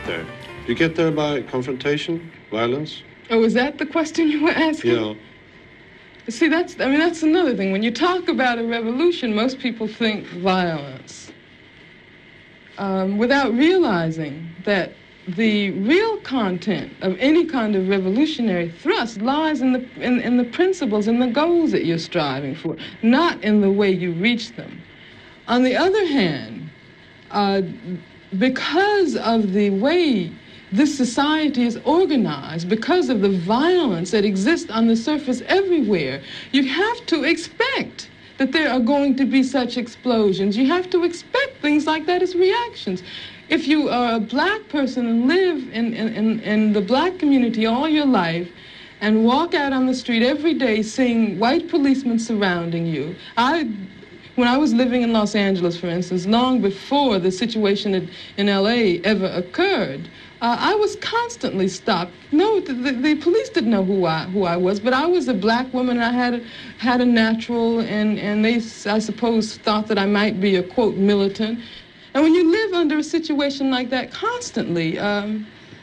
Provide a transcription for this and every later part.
there? You get there by confrontation, violence? Oh, is that the question you were asking? Yeah. See, that's another thing. When you talk about a revolution, most people think violence, without realizing that the real content of any kind of revolutionary thrust lies in the principles and the goals that you're striving for, not in the way you reach them. On the other hand, because of the way this society is organized, because of the violence that exists on the surface everywhere, you have to expect that there are going to be such explosions. You have to expect things like that as reactions. If you are a black person and live in the black community all your life and walk out on the street every day seeing white policemen surrounding you, when I was living in Los Angeles, for instance, long before the situation in LA ever occurred, I was constantly stopped. No, the police didn't know who I was, but I was a black woman. I had a natural, and they, I suppose, thought that I might be a, quote, militant. And when you live under a situation like that constantly, and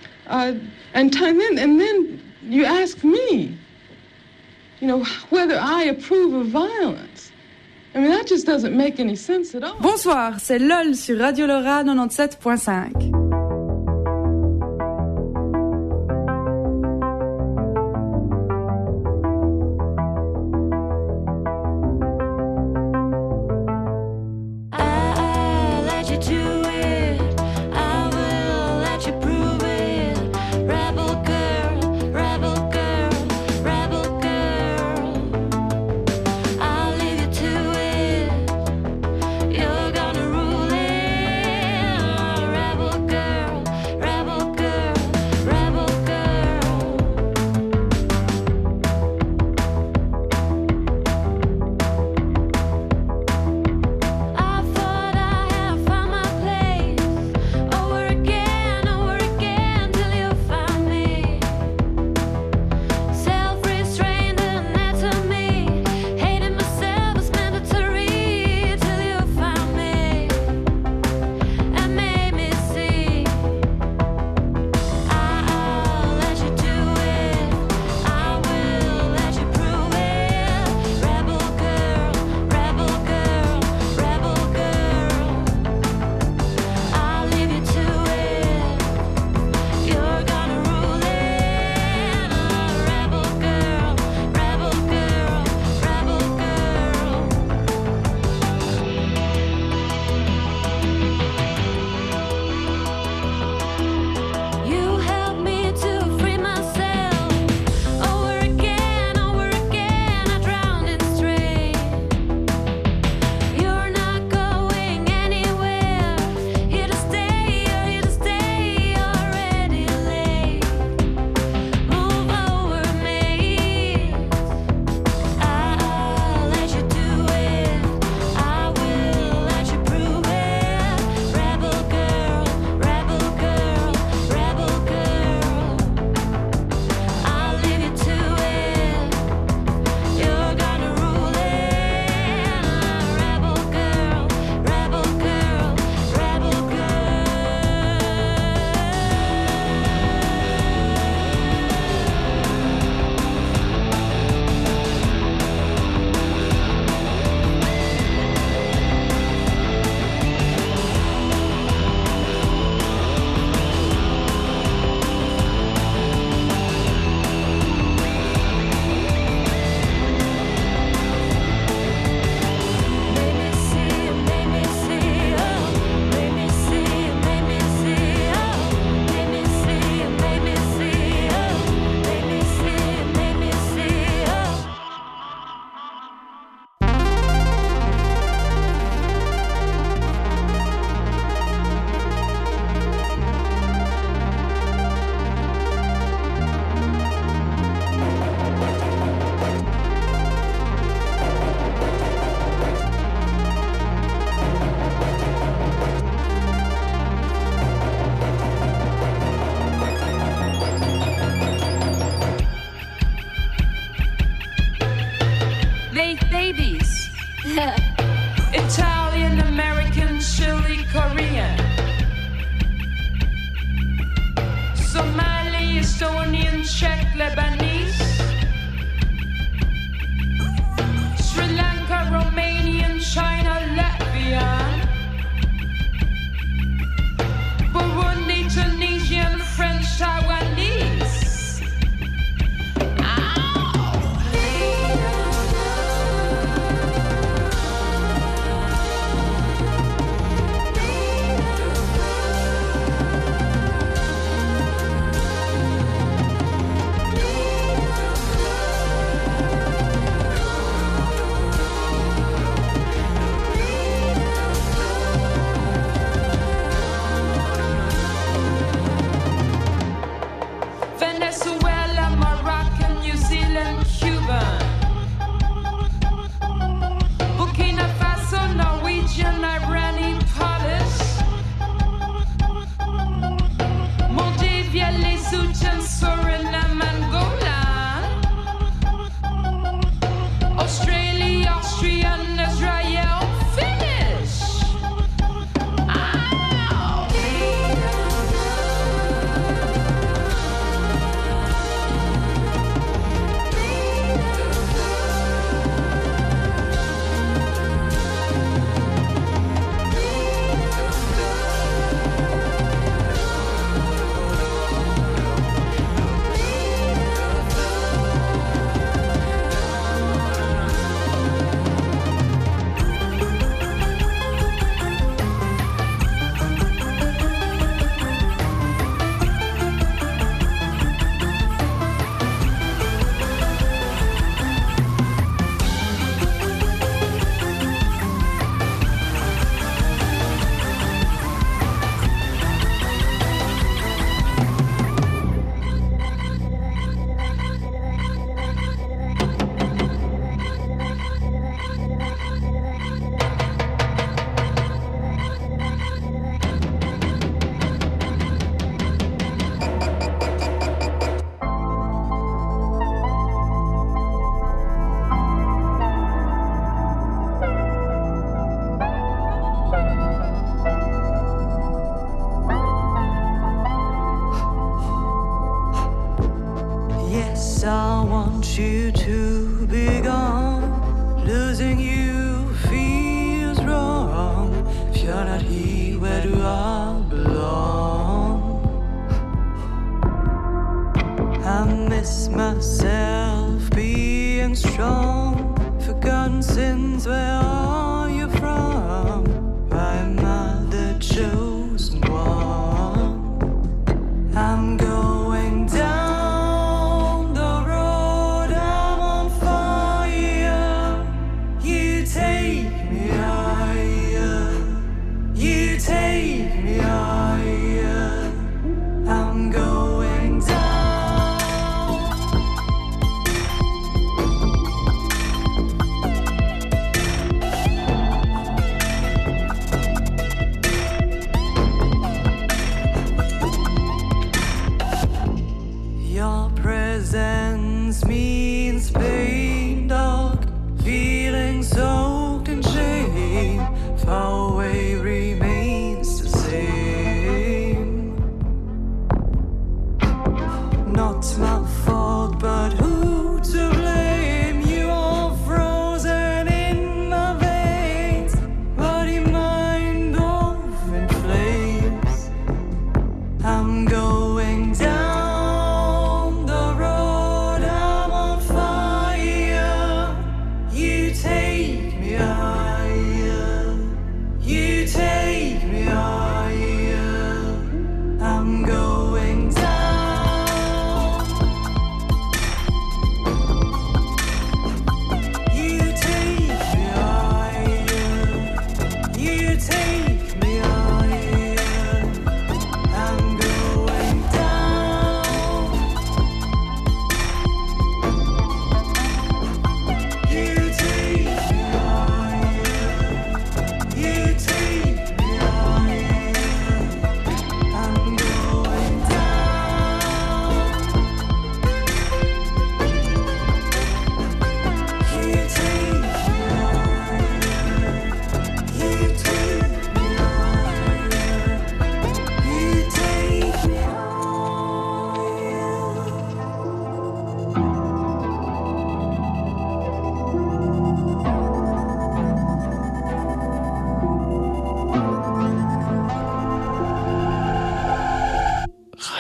then you ask me, you know, whether I approve of violence. I mean, that just doesn't make any sense at all. Bonsoir, c'est LOL sur Radio Laura 97.5. Rebel girl. Estonian, Czech, Lebanese, Sri Lanka, Romanian, China, Latvian, Burundi, Tunisian, French, Taiwanese. Venezuela, Moroccan, New Zealand, Cuban, Burkina Faso, Norwegian, Irani, Polish, Moldavia, Lesotho, Suriname, Angola, Australia, Austrian, Israel, Finnish. Yes, I want you to be gone. Losing you feels wrong. If you're not here, where do I belong? I miss myself being strong. Forgotten sins, where are you from? Why am I the chosen one? I'm going down the road, I'm on fire. You take me higher. You take me higher. I'm going down. Your presence means pain, dark feelings soaked in shame. Far away remains the same. Not my fault, but who to blame? You are frozen in my veins, body, mind, both in flames. I'm going down the road, I'm on fire. You take me higher. You take me higher. I'm going down.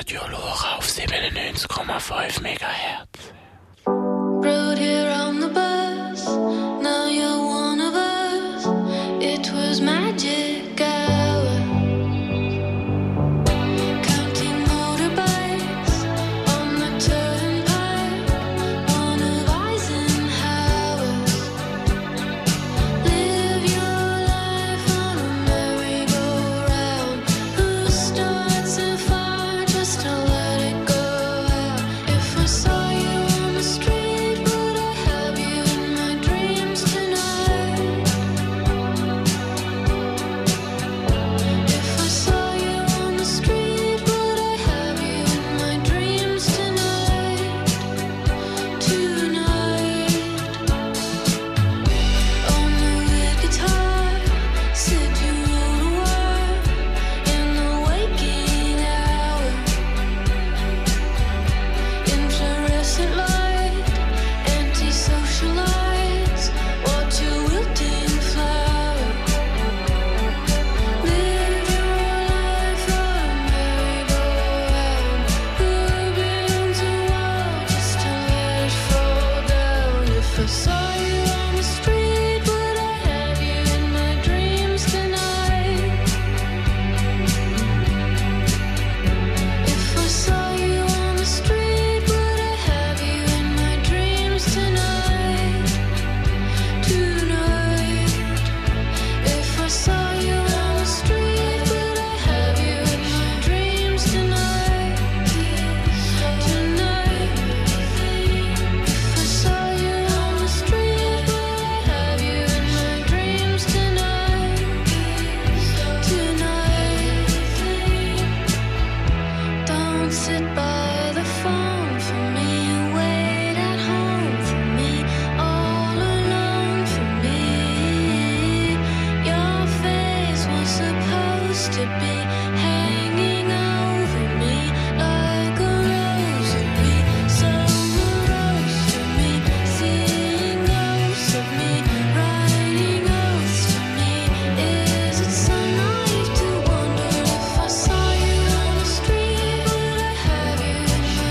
Radio Lora auf 97,5 MHz. Rode here on the bus, now you're one of us. It was magic hour. Counting motorbikes on the turnpike, one of Eisenhower's. Live your life on a merry-go-round. Who starts a fire just to let it go out? If I saw you on the street, would I have you in my dreams tonight? If I saw you on the street, would I have you in my dreams tonight? Tonight. On the lead guitar, said you wrote a word in the waking hour. Inflorescent light, antisocial lights, watch a wilting flower. Live your life on a merry-go-round. Who builds a wall just to let it fall down? If I saw you on the street, would I have you in my dreams tonight? If I saw you on the street, would I have you in my dreams tonight? Tonight. If I saw you on the street, would I have you in my dreams tonight? Tonight. If I saw you on the street, would I have you in my dreams tonight? Tonight. Don't sit by the phone for me, wait at home for me, all alone for me. Your face was supposed to be hanging over me like a rosary. Summer rose to me, seeing ghosts of me, writing oaths to me. Is it so naive to wonder if I saw you on the street, would I have you in my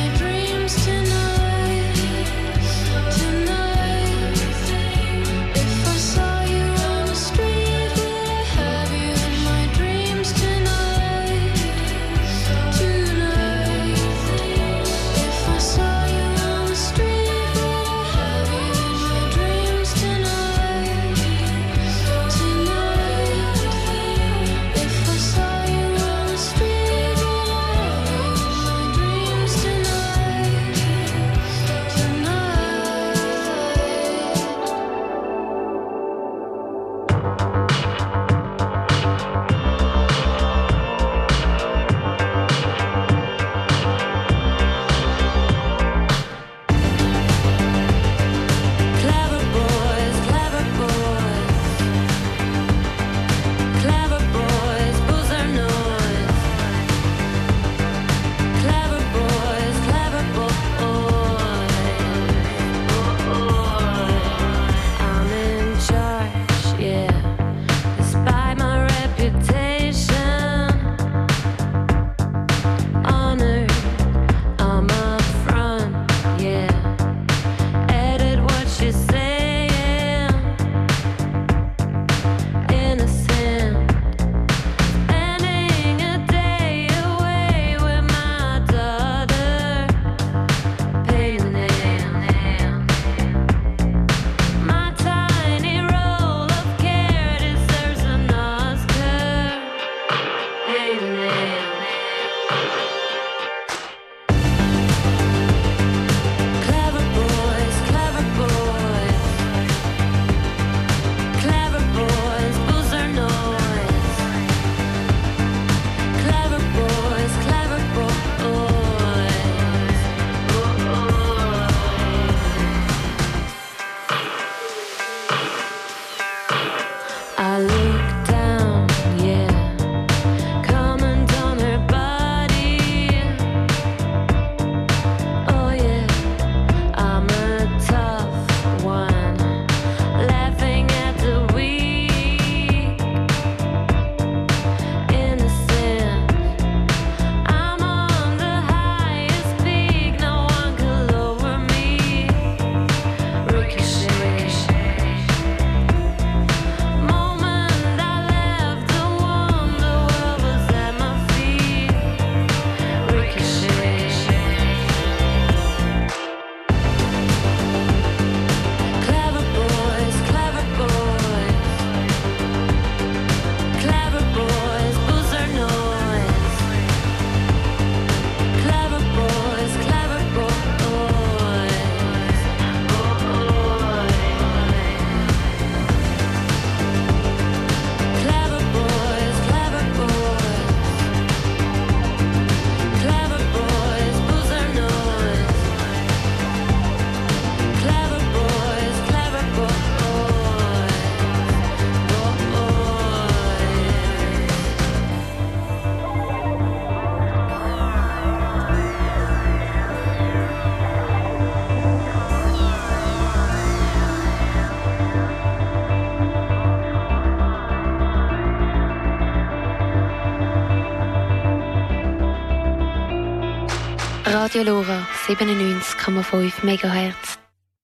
Radio Lora 97,5 MHz.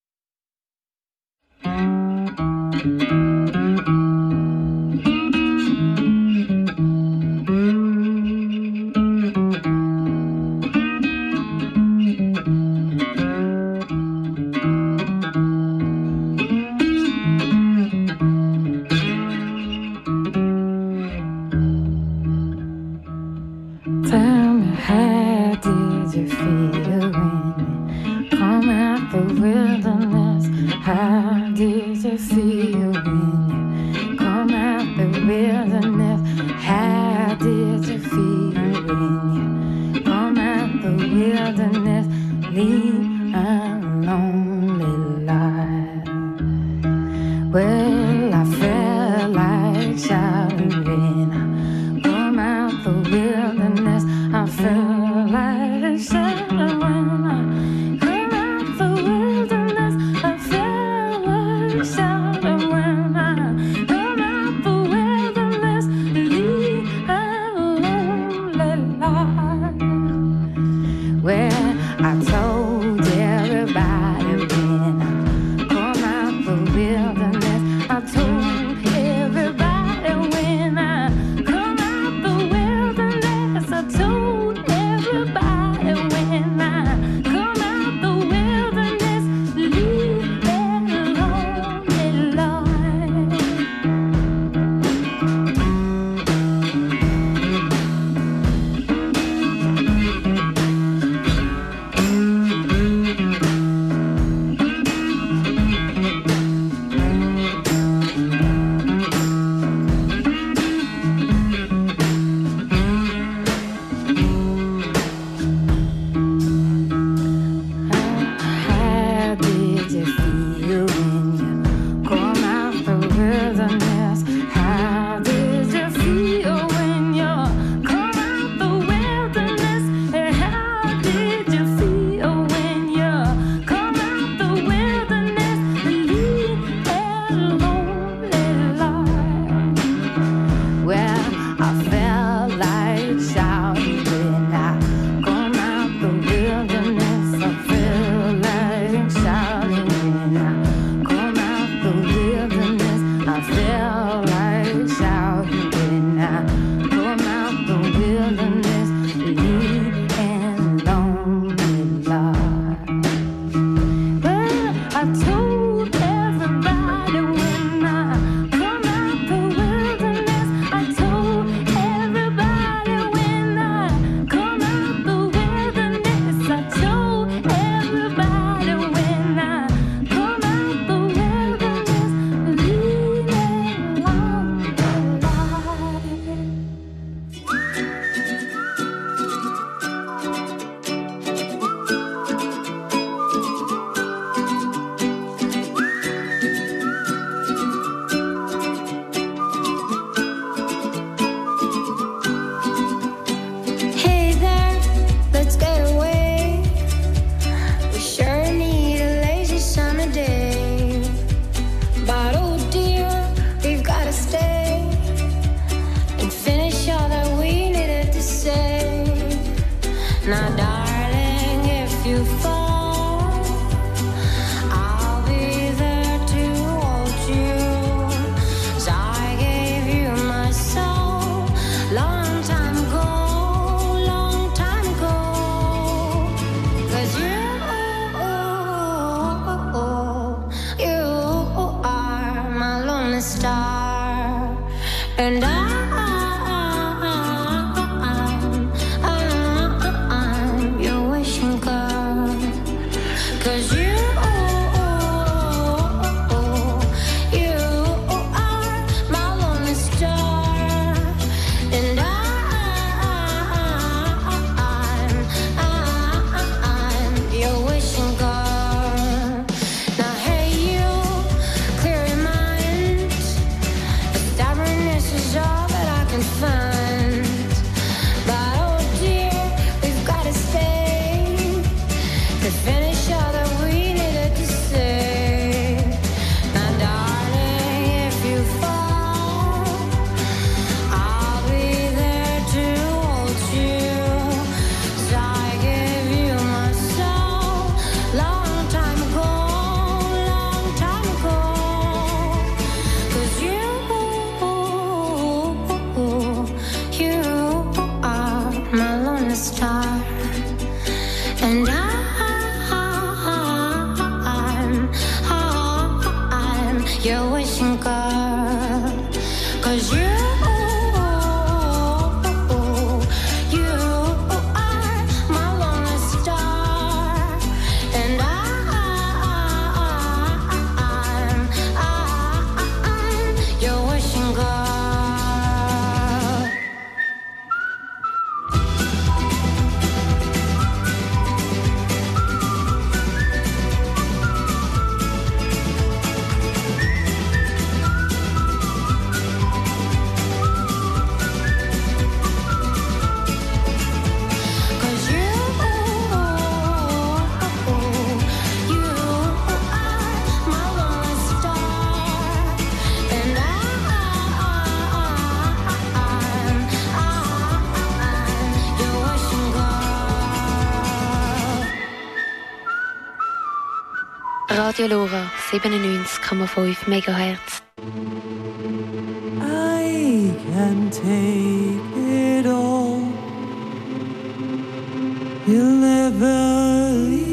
And I'm your wishing girl. And I'm your wishing girl, 'cause you are my lonely star, and I'm your wishing girl. Radio Lora 97,5 MHz. I can take it all. You'll never leave.